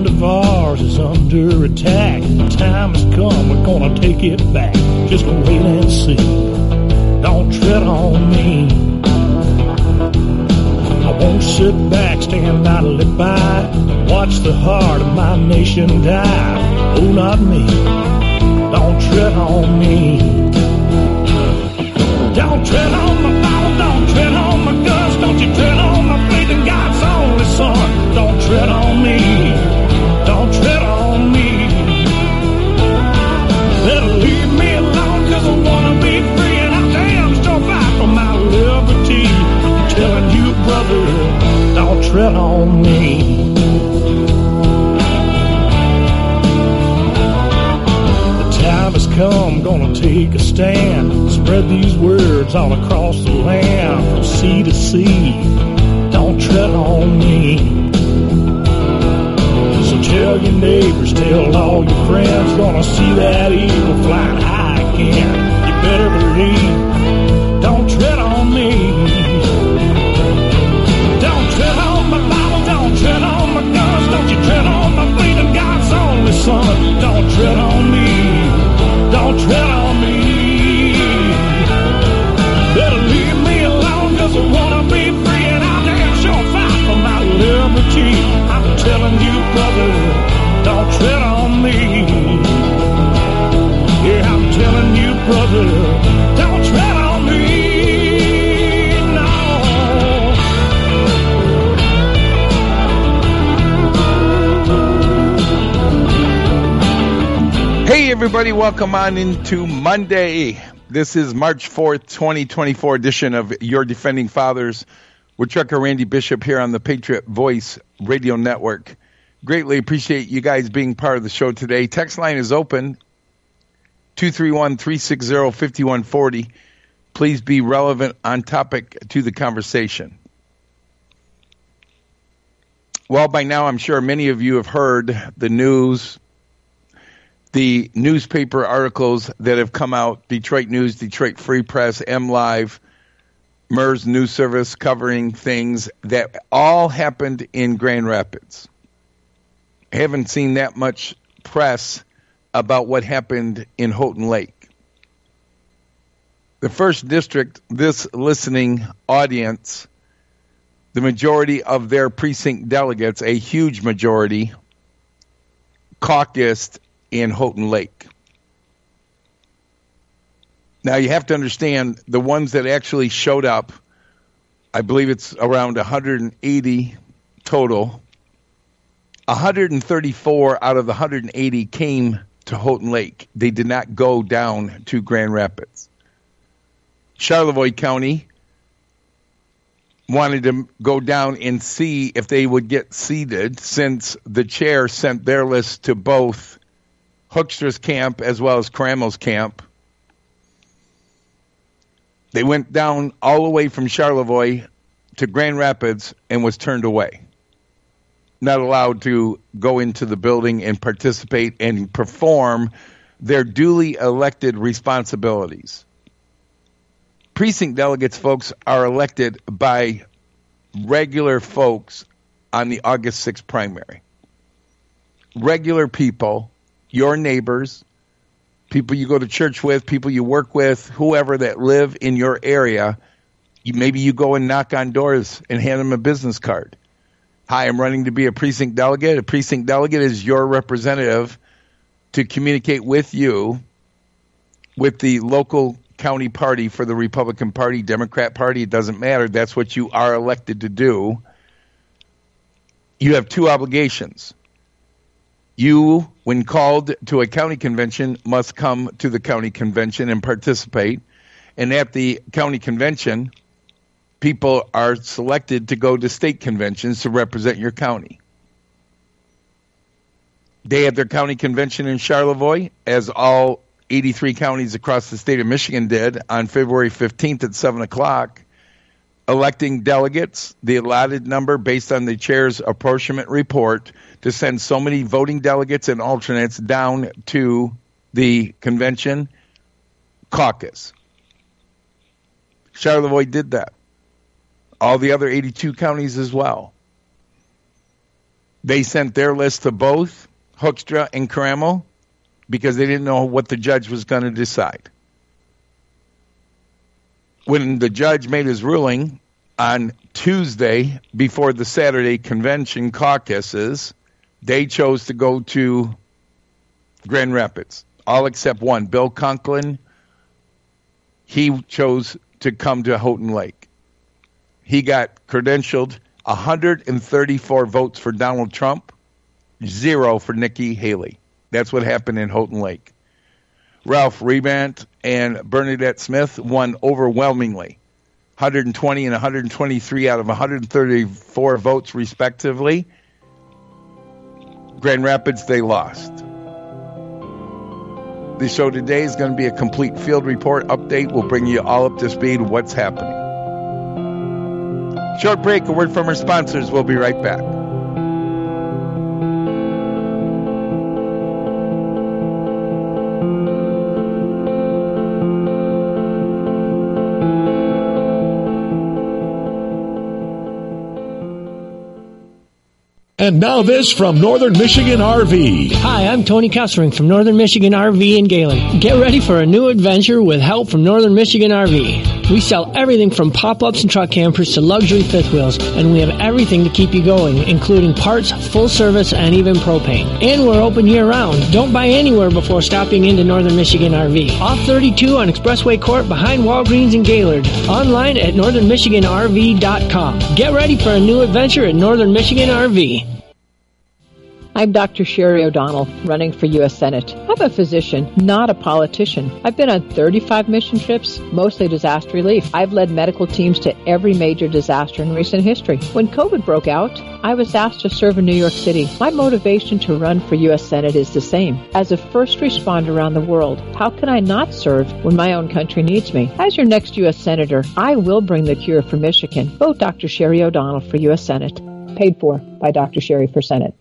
land of ours is under attack. The time has come, we're gonna take it back. Just wait and see. Don't tread on me. I won't sit back, stand idly by, watch the heart of my nation die. Oh, not me. Don't tread on me. Don't tread on my Bible, don't tread on my guts, don't you tread on my faith in God's only Son. Don't tread on me, don't tread on me. Better leave me alone, cause I wanna be free, and I damn sure fight for my liberty. I'm telling you, brother, don't tread on me. Time has come, gonna take a stand. Spread these words all across the land, from sea to sea. Don't tread on me. So tell your neighbors, tell all your friends, gonna see that eagle flying high again. You better believe, don't tread on me. Don't tread on my Bible, don't tread on my guns, don't you tread on my faith in God's only Son. Don't tread on me. Don't tread on me. Better leave me alone, cause I wanna be free, and I'll damn sure fight for my liberty. I'm telling you, brother, don't tread on me. Yeah, I'm telling you, brother, don't tread on me. No. Hey everybody, welcome on into Monday. This is March 4th, 2024 edition of Your Defending Fathers with Trucker Randy Bishop here on the Patriot Voice Radio Network. Greatly appreciate you guys being part of the show today. Text line is open, 231-360-5140. Please be relevant on topic to the conversation. Well, by now I'm sure many of you have heard the news, the newspaper articles that have come out, Detroit News, Detroit Free Press, MLive, MERS News Service, covering things that all happened in Grand Rapids. I haven't seen that much press about what happened in Houghton Lake. The first district, this listening audience, the majority of their precinct delegates, a huge majority, caucused in Houghton Lake. Now you have to understand, the ones that actually showed up, I believe it's around 180 total. 134 out of the 180 came to Houghton Lake. They did not go down to Grand Rapids. Charlevoix County wanted to go down and see if they would get seated, since the chair sent their list to both Hoekstra's camp as well as Caramel's camp. They went down all the way from Charlevoix to Grand Rapids and was turned away. Not allowed to go into the building and participate and perform their duly elected responsibilities. Precinct delegates, folks, are elected by regular folks on the August 6th primary. Regular people, your neighbors, people you go to church with, people you work with, whoever that live in your area. Maybe you go and knock on doors and hand them a business card. Hi, I'm running to be a precinct delegate. A precinct delegate is your representative to communicate with you, with the local county party for the Republican Party, Democrat Party. It doesn't matter. That's what you are elected to do. You have two obligations. You, when called to a county convention, must come to the county convention and participate. And at the county convention, people are selected to go to state conventions to represent your county. They had their county convention in Charlevoix, as all 83 counties across the state of Michigan did, on February 15th at 7 o'clock, electing delegates, the allotted number based on the chair's apportionment report, to send so many voting delegates and alternates down to the convention caucus. Charlevoix did that. All the other 82 counties as well. They sent their list to both Hoekstra and Caramo because they didn't know what the judge was going to decide. When the judge made his ruling on Tuesday before the Saturday convention caucuses, they chose to go to Grand Rapids, all except one. Bill Conklin, he chose to come to Houghton Lake. He got credentialed 134 votes for Donald Trump, 0 for Nikki Haley. That's what happened in Houghton Lake. Ralph Rebant and Bernadette Smith won overwhelmingly, 120 and 123 out of 134 votes respectively. Grand Rapids, they lost. The show today is going to be a complete field report update. We'll bring you all up to speed what's happening. Short break, a word from our sponsors. We'll be right back. And now this from Northern Michigan RV. Hi, I'm Tony Kessering from Northern Michigan RV in Galen. Get ready for a new adventure with help from Northern Michigan RV. We sell everything from pop-ups and truck campers to luxury fifth wheels, and we have everything to keep you going, including parts, full service, and even propane. And we're open year-round. Don't buy anywhere before stopping into Northern Michigan RV. Off 32 on Expressway Court behind Walgreens in Gaylord. Online at northernmichiganrv.com. Get ready for a new adventure at Northern Michigan RV. I'm Dr. Sherry O'Donnell, running for U.S. Senate. I'm a physician, not a politician. I've been on 35 mission trips, mostly disaster relief. I've led medical teams to every major disaster in recent history. When COVID broke out, I was asked to serve in New York City. My motivation to run for U.S. Senate is the same. As a first responder around the world, how can I not serve when my own country needs me? As your next U.S. Senator, I will bring the cure for Michigan. Vote Dr. Sherry O'Donnell for U.S. Senate. Paid for by Dr. Sherry for Senate.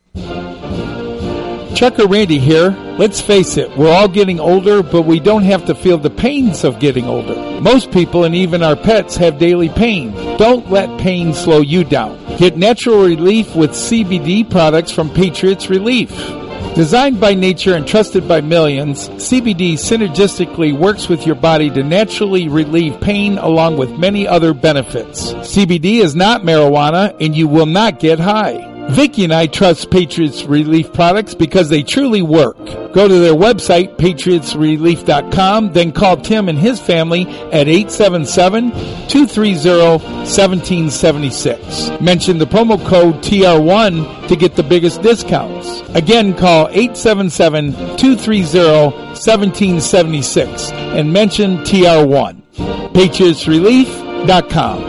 Trucker Randy here. Let's face it, we're all getting older, but we don't have to feel the pains of getting older. Most people and even our pets have daily pain. Don't let pain slow you down. Get natural relief with CBD products from Patriots Relief. Designed by nature and trusted by millions, CBD synergistically works with your body to naturally relieve pain along with many other benefits. CBD is not marijuana and you will not get high. Vicki and I trust Patriots Relief products because they truly work. Go to their website, patriotsrelief.com, then call Tim and his family at 877-230-1776. Mention the promo code TR1 to get the biggest discounts. Again, call 877-230-1776 and mention TR1. patriotsrelief.com.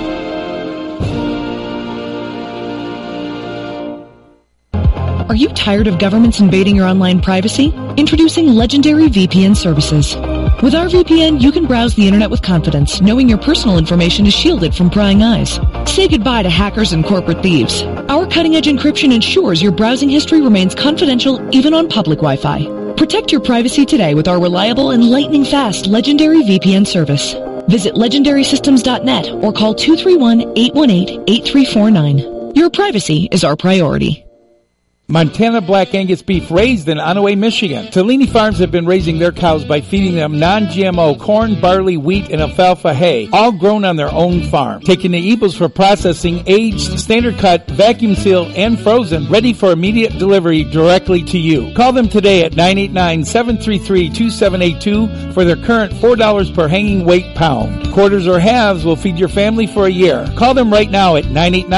Are you tired of governments invading your online privacy? Introducing Legendary VPN services. With our VPN, you can browse the internet with confidence, knowing your personal information is shielded from prying eyes. Say goodbye to hackers and corporate thieves. Our cutting-edge encryption ensures your browsing history remains confidential even on public Wi-Fi. Protect your privacy today with our reliable and lightning-fast Legendary VPN service. Visit legendarysystems.net or call 231-818-8349. Your privacy is our priority. Montana Black Angus beef raised in Onaway, Michigan. Tellini Farms have been raising their cows by feeding them non-GMO corn, barley, wheat, and alfalfa hay, all grown on their own farm. Taking the eagles for processing, aged, standard cut, vacuum sealed, and frozen, ready for immediate delivery directly to you. Call them today at 989-733-2782 for their current $4 per hanging weight pound. Quarters or halves will feed your family for a year. Call them right now at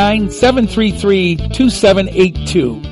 989-733-2782.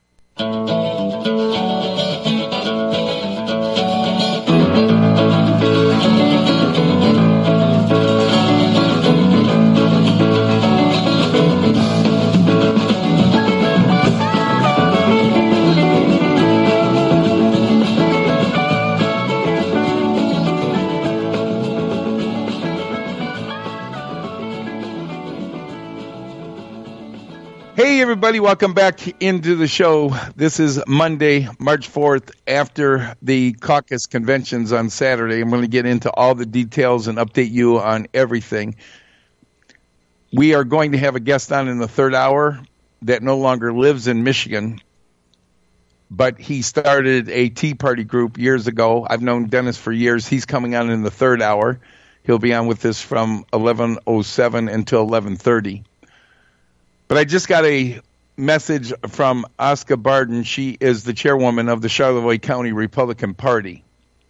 Hey, everybody, welcome back into the show. This is Monday, March 4th, after the caucus conventions on Saturday. I'm going to get into all the details and update you on everything. We are going to have a guest on in the third hour. that no longer lives in Michigan, but he started a Tea Party group years ago. I've known Dennis for years. He's coming on in the third hour. He'll be on with us from 11:07 until 11:30. But I just got a message from Oscar Barden. She is the chairwoman of the Charlevoix County Republican Party.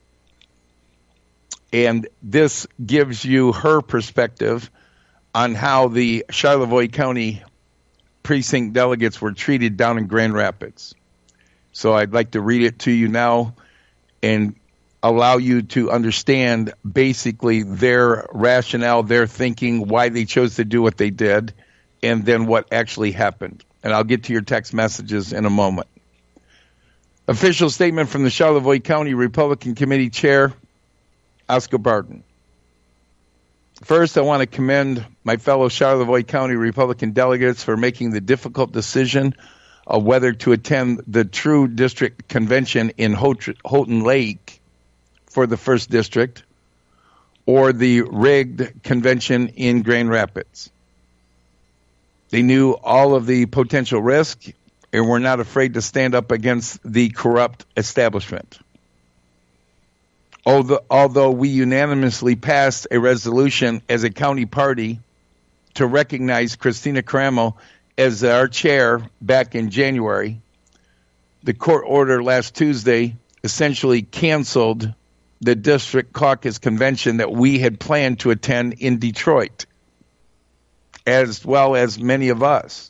And this gives you her perspective on how the Charlevoix County precinct delegates were treated down in Grand Rapids. So I'd like to read it to you now and allow you to understand basically their rationale, their thinking, why they chose to do what they did, and then what actually happened. And I'll get to your text messages in a moment. Official statement from the Charlevoix County Republican Committee Chair, Oscar Barden. First, I want to commend my fellow Charlevoix County Republican delegates for making the difficult decision of whether to attend the true district convention in Houghton Lake for the 1st District or the rigged convention in Grand Rapids. They knew all of the potential risk and were not afraid to stand up against the corrupt establishment. Although we unanimously passed a resolution as a county party to recognize Christina Caramo as our chair back in January, the court order last Tuesday essentially canceled the district caucus convention that we had planned to attend in Detroit, as well as many of us.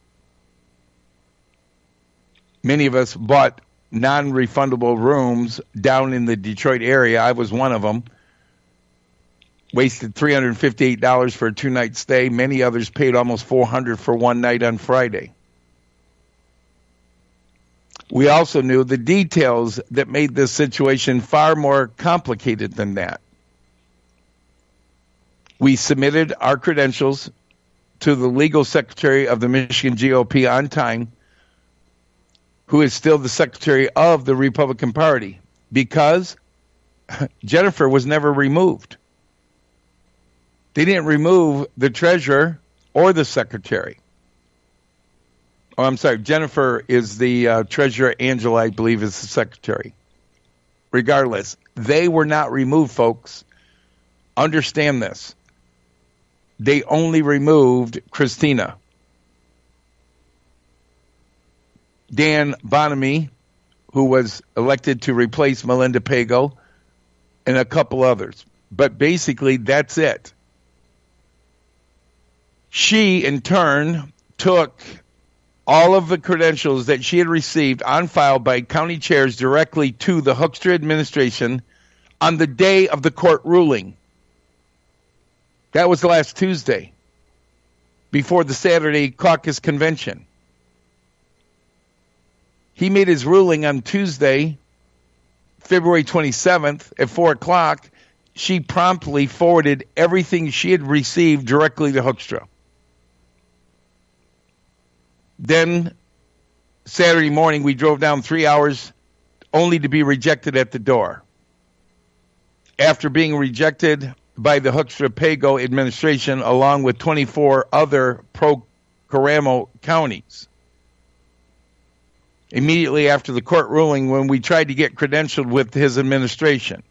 Many of us bought non-refundable rooms down in the Detroit area. I was one of them. Wasted $358 for a 2-night stay. Many others paid almost $400 for one night on Friday. We also knew the details that made this situation far more complicated than that. We submitted our credentials to the legal secretary of the Michigan GOP on time, who is still the secretary of the Republican Party, because Jennifer was never removed. They didn't remove the treasurer or the secretary. Oh, I'm sorry. Jennifer is the treasurer. Angela, I believe, is the secretary. Regardless, they were not removed, folks. Understand this. They only removed Christina. Dan Bonamy, who was elected to replace Melinda Pago, and a couple others. But basically, that's it. She, in turn, took all of the credentials that she had received on file by county chairs directly to the Hoekstra administration on the day of the court ruling. That was last Tuesday, before the Saturday caucus convention. He made his ruling on Tuesday, February 27th at 4 o'clock. She promptly forwarded everything she had received directly to Hoekstra. Then Saturday morning, we drove down 3 hours only to be rejected at the door. After being rejected by the Hoekstra-Pago administration, along with 24 other pro-Caramo counties. Immediately after the court ruling, when we tried to get credentialed with his administration.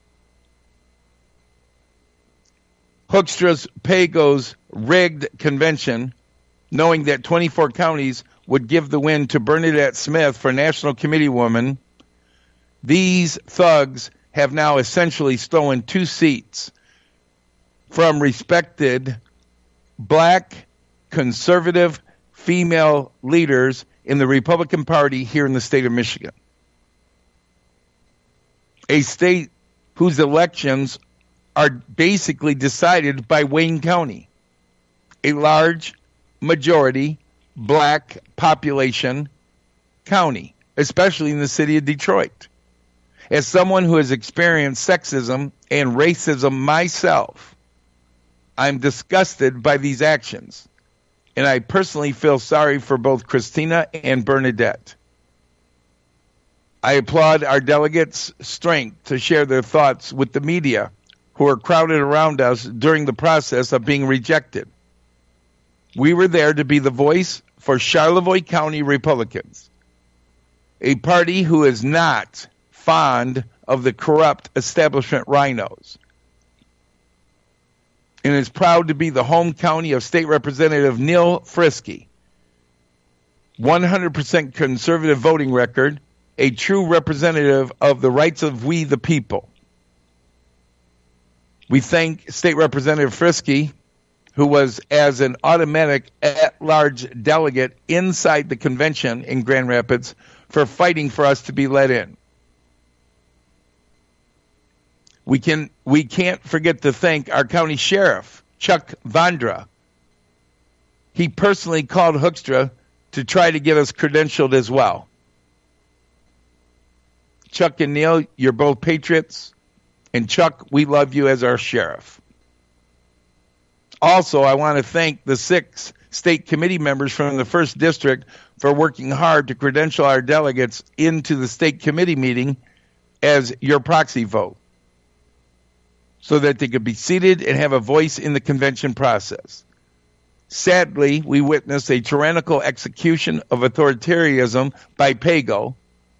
Hoekstra's-Pago's rigged convention, knowing that 24 counties would give the win to Bernadette Smith for National Committee Woman, these thugs have now essentially stolen 2 seats from respected black, conservative, female leaders in the Republican Party here in the state of Michigan. A state whose elections are basically decided by Wayne County, a large majority black population county, especially in the city of Detroit. As someone who has experienced sexism and racism myself, I'm disgusted by these actions, and I personally feel sorry for both Christina and Bernadette. I applaud our delegates' strength to share their thoughts with the media who are crowded around us during the process of being rejected. We were there to be the voice for Charlevoix County Republicans, a party who is not fond of the corrupt establishment rhinos, and is proud to be the home county of State Representative Neil Frisky. 100% conservative voting record, a true representative of the rights of we the people. We thank State Representative Frisky, who was as an automatic at-large delegate inside the convention in Grand Rapids, for fighting for us to be let in. We can't forget to thank our county sheriff, Chuck Vandra. He personally called Hoekstra to try to get us credentialed as well. Chuck and Neil, you're both patriots, and Chuck, we love you as our sheriff. Also, I want to thank the 6 state committee members from the 1st District for working hard to credential our delegates into the state committee meeting as your proxy vote, so that they could be seated and have a voice in the convention process. Sadly, we witnessed a tyrannical execution of authoritarianism by PAYGO,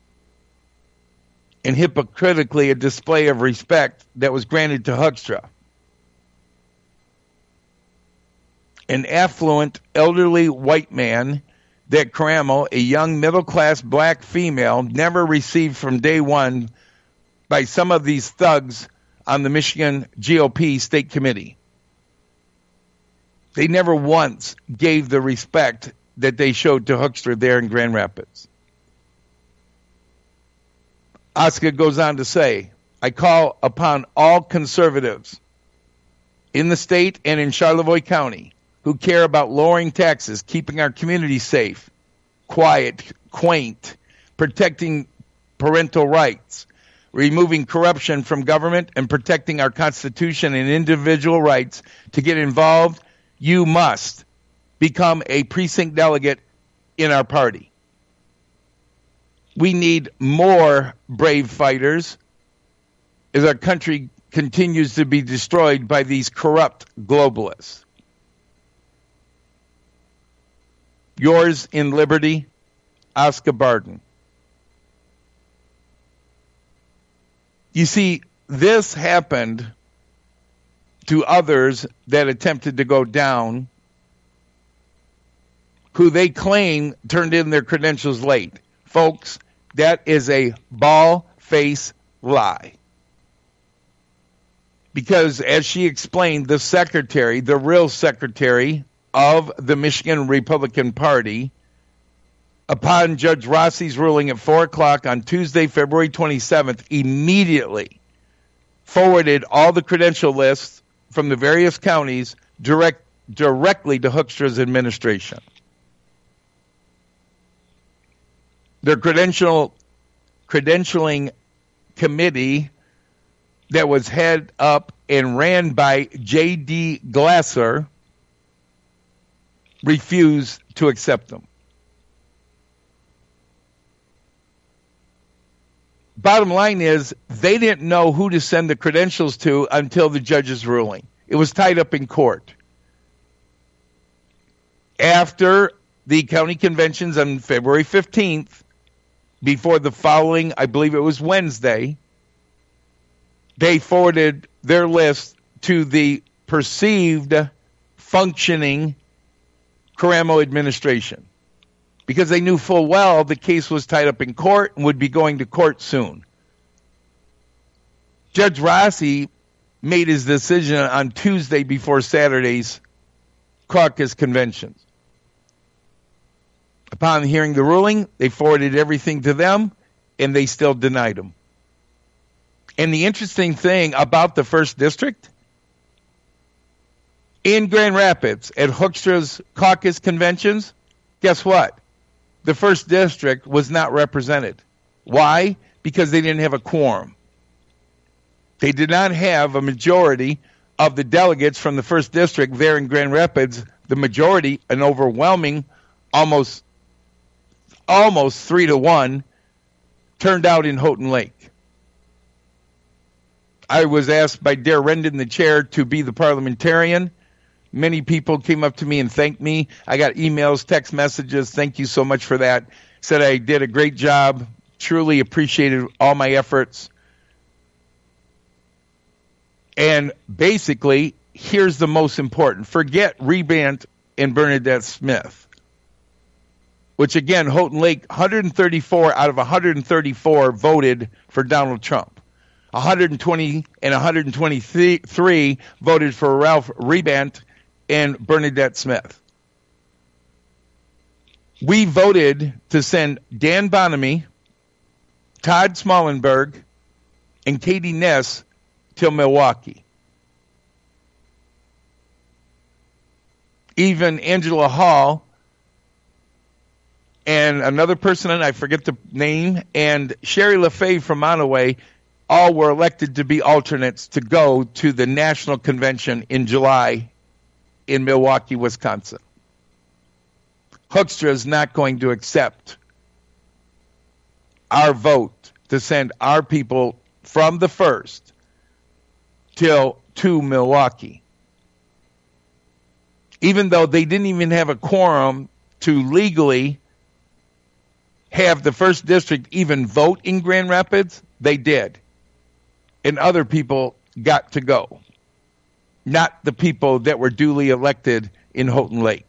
and hypocritically a display of respect that was granted to Hoekstra. An affluent, elderly white man that Caramo, a young middle-class black female, never received from day one by some of these thugs on the Michigan GOP State Committee. They never once gave the respect that they showed to Hoekstra there in Grand Rapids. Oscar goes on to say, I call upon all conservatives in the state and in Charlevoix County who care about lowering taxes, keeping our community safe, quiet, quaint, protecting parental rights, removing corruption from government, and protecting our Constitution and individual rights to get involved. You must become a precinct delegate in our party. We need more brave fighters as our country continues to be destroyed by these corrupt globalists. Yours in liberty, Oscar Barden. You see, this happened to others that attempted to go down, who they claim turned in their credentials late. Folks, that is a bald-faced lie. Because, as she explained, the secretary, the real secretary of the Michigan Republican Party, upon Judge Rossi's ruling at 4 o'clock on Tuesday, February 27th, immediately forwarded all the credential lists from the various counties directly to Hoekstra's administration. Their credentialing committee that was head up and ran by J.D. Glasser refused to accept them. Bottom line is, they didn't know who to send the credentials to until the judge's ruling. It was tied up in court. After the county conventions on February 15th, before the following, I believe it was Wednesday, they forwarded their list to the perceived functioning Caramo administration, because they knew full well the case was tied up in court and would be going to court soon. Judge Rossi made his decision on Tuesday before Saturday's caucus conventions. Upon hearing the ruling, they forwarded everything to them, and they still denied them. And the interesting thing about the 1st District, in Grand Rapids, at Hoekstra's caucus conventions, guess what? The 1st District was not represented. Why? Because they didn't have a quorum. They did not have a majority of the delegates from the 1st District there in Grand Rapids. The majority, an overwhelming, almost 3-1, turned out in Houghton Lake. I was asked by Dare Rendon, the chair, to be the parliamentarian Many people came up to me and thanked me. I got emails, text messages. Thank you so much for that. Said I did a great job. Truly appreciated all my efforts. And basically, here's the most important. Forget Rebant and Bernadette Smith, which again, Houghton Lake, 134 out of 134 voted for Donald Trump. 120 and 123 voted for Ralph Rebant and Bernadette Smith. We voted to send Dan Bonamy, Todd Smallenberg, and Katie Ness to Milwaukee. Even Angela Hall and another person, and I forget the name, and Sherry LaFave from Monterey, all were elected to be alternates to go to the national convention in July in Milwaukee, Wisconsin. Hoekstra is not going to accept our vote to send our people from the first to Milwaukee. Even though they didn't even have a quorum to legally have the first district even vote in Grand Rapids, they did. And other people got to go. Not the people that were duly elected in Houghton Lake.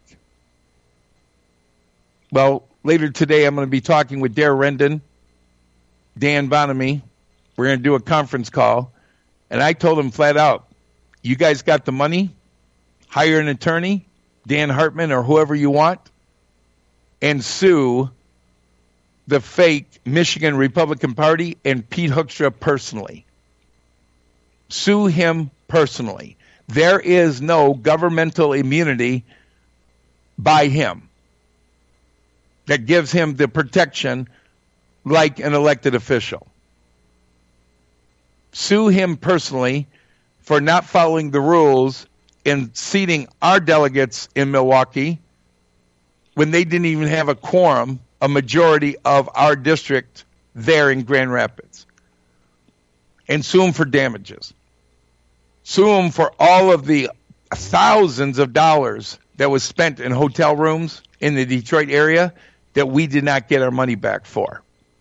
Well, later today I'm going to be talking with Dare Rendon, Dan Bonamy. We're going to do a conference call. And I told him flat out, you guys got the money? Hire an attorney, Dan Hartman or whoever you want, and sue the fake Michigan Republican Party and Pete Hoekstra personally. Sue him personally. There is no governmental immunity by him that gives him the protection like an elected official. Sue him personally for not following the rules in seating our delegates in Milwaukee when they didn't even have a quorum, a majority of our district there in Grand Rapids. And sue him for damages. Sue him for all of the thousands of dollars that was spent in hotel rooms in the Detroit area that we did not get our money back for.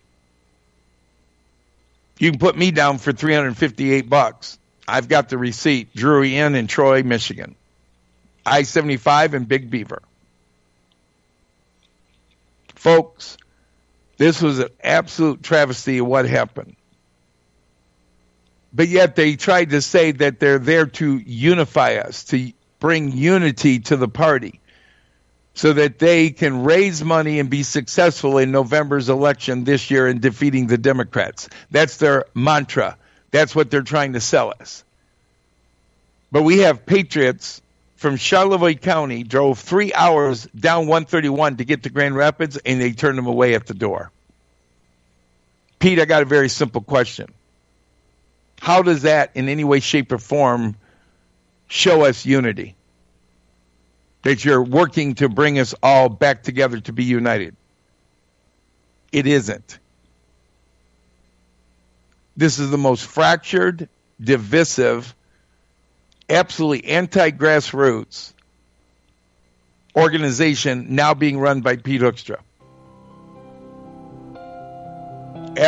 You can put me down for $358. I've got the receipt. Drury Inn in Troy, Michigan. I-75 and Big Beaver. Folks, this was an absolute travesty of what happened. But yet they tried to say that they're there to unify us, to bring unity to the party, so that they can raise money and be successful in November's election this year in defeating the Democrats. That's their mantra. That's what they're trying to sell us. But we have patriots from Charlevoix County drove 3 hours down 131 to get to Grand Rapids, and they turned them away at the door. Pete, I got a very simple question. How does that in any way, shape, or form show us unity? That you're working to bring us all back together to be united. It isn't. This is the most fractured, divisive, absolutely anti-grassroots organization now being run by Pete Hoekstra.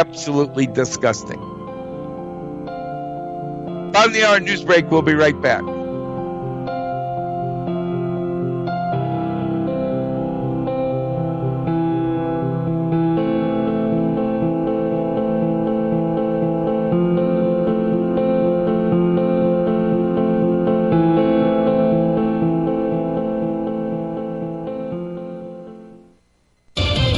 Absolutely disgusting. On the hour news break, we'll be right back.